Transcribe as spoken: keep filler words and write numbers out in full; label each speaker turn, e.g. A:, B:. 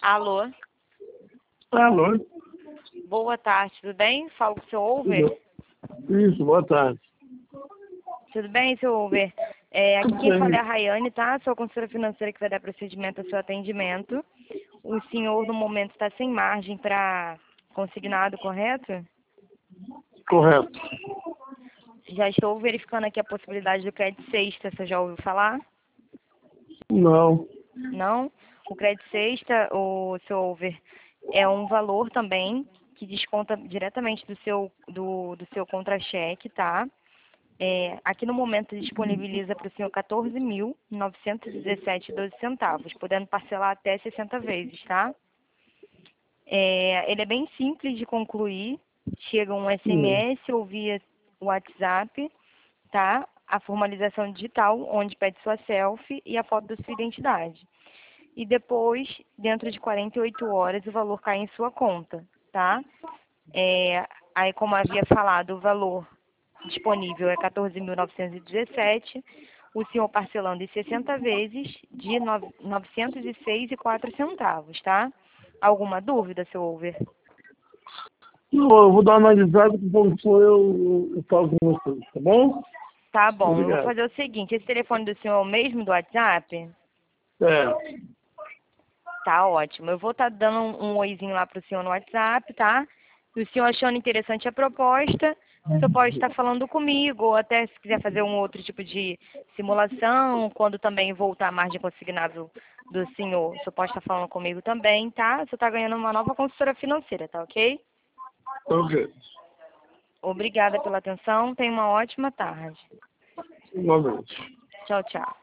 A: Alô,
B: Alô?
A: boa tarde, tudo bem? Falo com o seu Over.
B: Isso, boa tarde.
A: Tudo bem, seu Over? É, aqui
B: Tudo
A: quem
B: bem.
A: fala é a Rayane, tá? Sou a consultora financeira que vai dar procedimento ao seu atendimento. O senhor, no momento, está sem margem para consignado, correto?
B: Correto.
A: Já estou verificando aqui a possibilidade do crédito sexta, você já ouviu falar?
B: Não.
A: Não? O crédito sexta, o seu Over, é um valor também que desconta diretamente do seu, do, do seu contra-cheque, tá? É, aqui no momento disponibiliza para o senhor quatorze mil novecentos e dezessete e doze centavos, podendo parcelar até sessenta vezes, tá? É, ele é bem simples de concluir, chega um S M
B: Hum.
A: S ou via WhatsApp, tá? A formalização digital, onde pede sua selfie e a foto da sua identidade. E depois, dentro de quarenta e oito horas, o valor cai em sua conta, tá? É, aí, como havia falado, o valor disponível é quatorze mil novecentos e dezessete, o senhor parcelando em sessenta vezes de novecentos e seis e quatro centavos, tá? Alguma dúvida, seu Over?
B: Não, eu vou dar uma analisada que quando for eu, eu falo com vocês, tá bom?
A: Tá bom, eu vou
B: Obrigado.
A: fazer o seguinte, esse telefone do senhor é o mesmo do WhatsApp?
B: É.
A: Tá ótimo. Eu vou estar dando um, um oizinho lá pro senhor no WhatsApp, tá? E o senhor achando interessante a proposta, o senhor pode estar falando comigo, ou até se quiser fazer um outro tipo de simulação, quando também voltar a margem consignável do senhor, o senhor pode estar falando comigo também, tá? O senhor está ganhando uma nova consultora financeira, tá ok?
B: Ok.
A: Obrigada pela atenção, tenha uma ótima tarde.
B: Igualmente.
A: Tchau, tchau.